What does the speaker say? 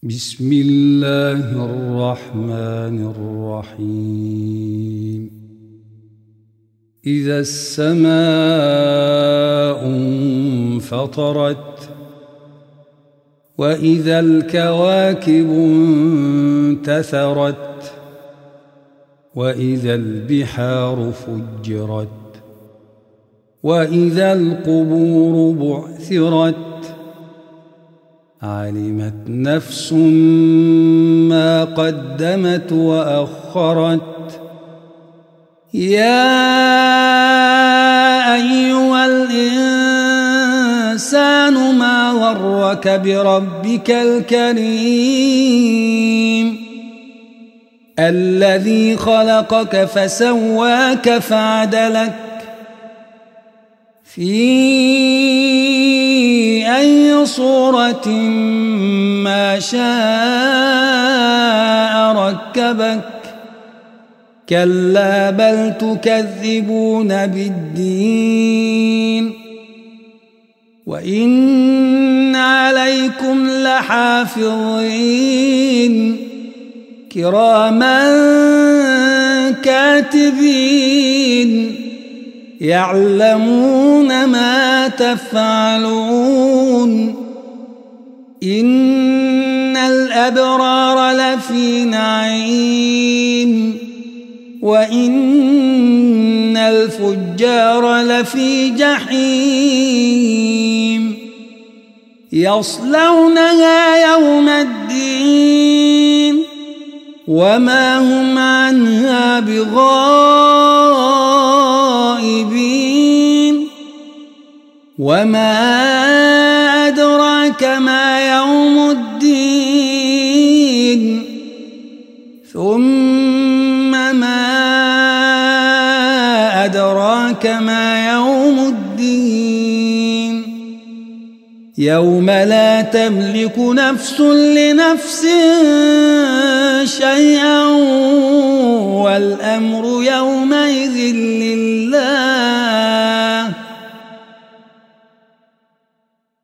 بسم الله الرحمن الرحيم. إذا السماء انفطرت وإذا الكواكب انتثرت وإذا البحار فجرت وإذا القبور بعثرت علمت نفس ما قدمت وأخرت. يا أيها الإنسان ما غرك بربك الكريم الذي خلقك فسواك فعدلك في أي صورة ما شاء ركبك. كلا بل تكذبون بالدين وإن عليكم لحافظين كراما كاتبين يعلمون ما تفعلون. إن الأبرار لفي نعيم وإن الفجار لفي جحيم يصلونها يوم الدين وما هم عنها بغائبين. وما أدراك ما يوم الدين ثم ما أدراك ما يوم الدين يوم لا تملك نفس لنفس شيئا والأمر يومئذ